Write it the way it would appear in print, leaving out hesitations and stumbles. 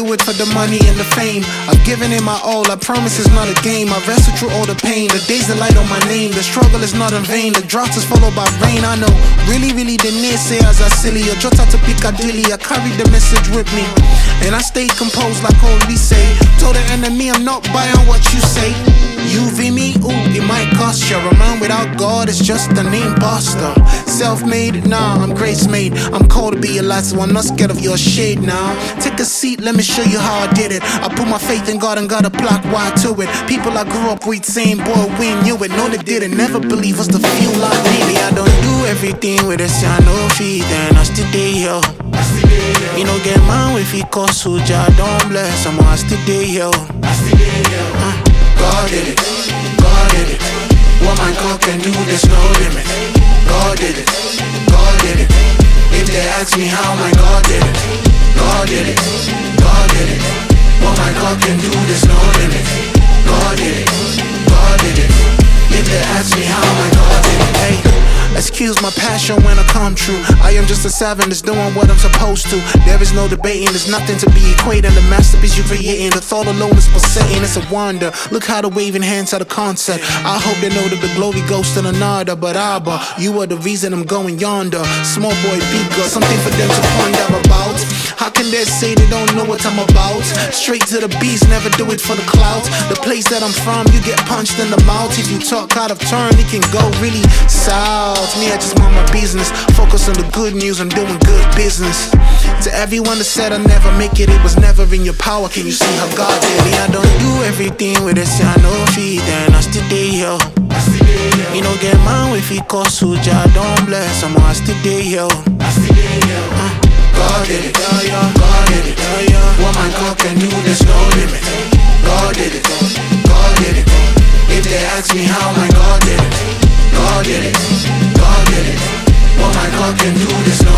do it for the money and the fame. I've given it my all, I promise it's not a game. I wrestle through all the pain, the days that light on my name. The struggle is not in vain, the drought is followed by rain. I know, really the naysayers are silly. I jot out to Piccadilly, I carry the message with me, and I stay composed like Holy say. Told the enemy I'm not buying what you say. UV me, ooh, it might cost you. A man without God is just an imposter. Self-made, nah, I'm grace-made. I'm called to be a light, so I'm not scared of your shade now. Take a seat, let me show you how I did it. I put my faith in God and got a block wide to it. People I grew up with saying, boy, we knew it. No, they didn't, never believe us to feel like me. I don't do everything with a sign of feet, and I still day here. You know, get mine if he costs who Jah don't bless. I still day here. God did it, God did it. What my God can do, there's no limit. God did it, God did it. If they ask me how, my God did it. God did it, God did it. What my God can do, there's no limit. God did it, God did it. If they ask me how, my God did it. Hey, excuse my passion when I come true. I am just a servant that's doing what I'm supposed to. There is no debating, there's nothing to be equating. The masterpiece you're creating, the thought alone is pulsating. It's a wonder, look how the waving hands at the concert. I hope they know that the glory goes to another. But Abba, you are the reason I'm going yonder. Small boy, big girl, something for them to ponder about. How can they say they don't know what I'm about? Straight to the beast, never do it for the clout. The place that I'm from, you get punched in the mouth. If you talk out of turn, it can go really south. Me, I just mind my business. Focus on the good news, I'm doing good business. To everyone that said I'll never make it, it was never in your power. Can you see how God did it? I don't do everything with a sign of feet, and I still day here. You know, get mine if he costs who Jah don't bless. I still day here. God did it, God did it. What my God can do, there's no limit. God did it, God did it. If they ask me how, my God did it. God did it, God did it. What my God can do, there's no